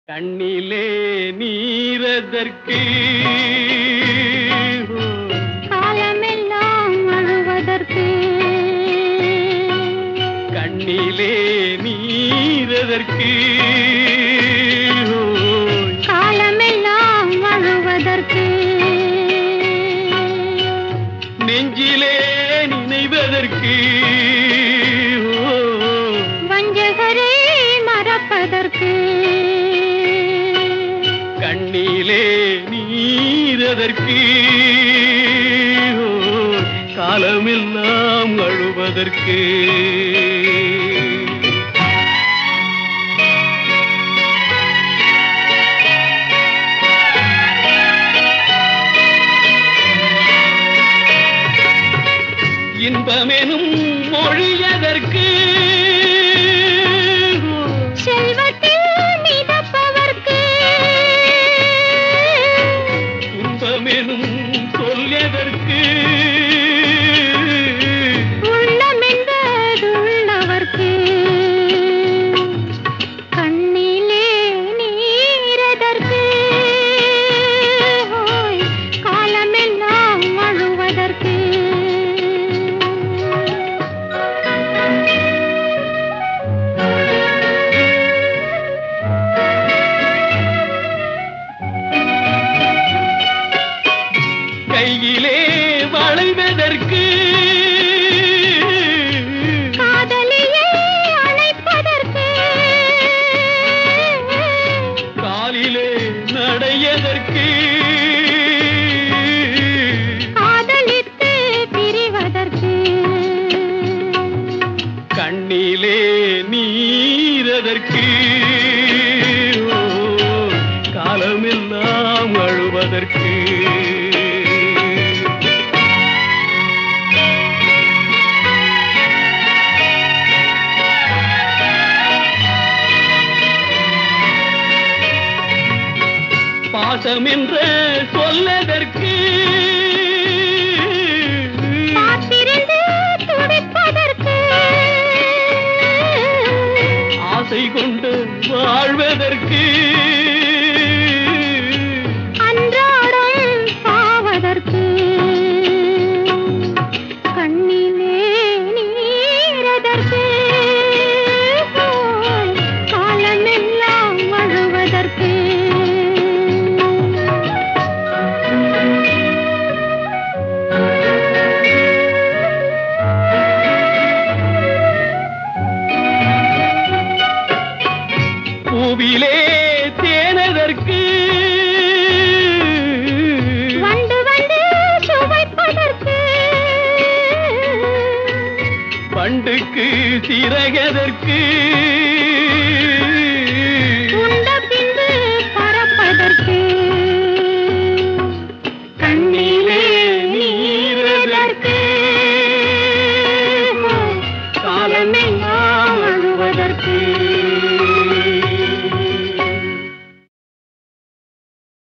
கண்ணிலே நீரதற்கு காலமெல்லாம் அழுவதற்கு கண்ணிலே நீரதற்கு காலமெல்லாம் அழுவதற்கு நெஞ்சிலே நினைவதற்கு வஞ்சகரே மறப்பதற்கு கண்ணிலே நீரதற்கு காலமெல்லாம் அழுவதற்கு இன்பமெனும் மொழியதற்கு செல்வத்தில் மிதப்பவர்க்கு துன்பமெனும் சொல்லியதற்கு உள்ளமென்பதுள்ளவர்க்கு கண்ணிலே நீரதற்கு காலமெல்லாம் அழுவதற்கு கையிலே வளைவதற்கு காதலியை அணைப்பதற்கு காலிலே நடையதற்கு காதலித்து பிரிவதற்கு கண்ணிலே நீரதற்கு காலமெல்லாம் அழுவதற்கு பாசம் என்ற சொல்லதற்கு காத்திருந்து துடிப்பதற்கு ஆசை கொண்டு வாழ்வதற்கு அன்றாடம் சாவதற்கு கண்ணிலே நீரதற்கு காலமெல்லாம் அழுவதற்கு பூவிலே தேனதற்கு வந்து வந்து சுவைப்பதற்கு பண்டுக்கு சிறகதற்கு